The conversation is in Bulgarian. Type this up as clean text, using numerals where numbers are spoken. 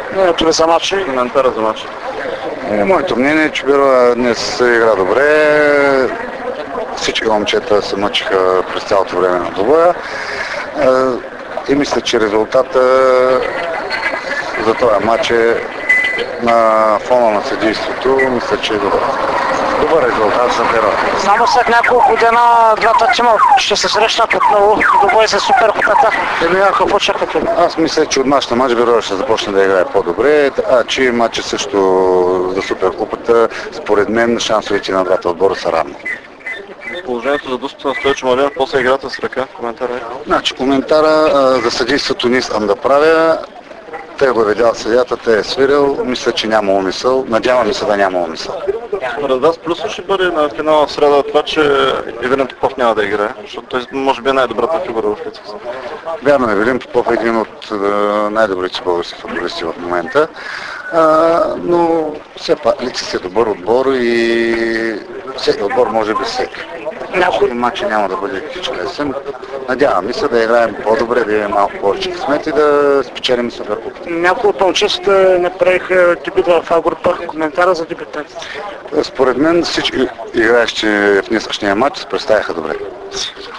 Мнението ви за матча? Коментара за матча. Моето мнение е, че Бюро днес игра добре. Всички момчета се мъчиха през цялото време на двобоя. И мисля, че резултата за този матч е на фона на съдийството. Мисля, че е добър резултат за Бюро. Само след няколко дена двата тима ще се срещнат отново до бой за Суперкупата. Какво очаквате? Аз мисля, че от нашата матч Бюро ще започне да играе по-добре, а че матчът също за Суперкупата, според мен шансовете на двата отбора са равни. Положението за достъп на Стойчо Младенов, после играта с ръка, коментара е? Значи коментара за съдейството не искам да правя. Те го е видял съдията, те е свирил, мисля, че няма умисъл. Надяваме се да няма умисъл. Според вас плюс ще бъде на финала в среда това, че Ивелин Попов няма да играе, защото той може би е най-добрата фигура в Летица. Вярно, Ивелин Попов е един от най-добрите български футболисти в момента, но все пак Летица е добър отбор и всеки отбор може би всеки. Някой матч няма да бъде лесен. Надяваме се да играем по-добре, да имаме малко повече късмет и да спечелим Суперкупата. Някои от момчетата направиха дебют в А група. Коментара за дебютантите. Според мен всички играещи в днешния матч се представяха добре.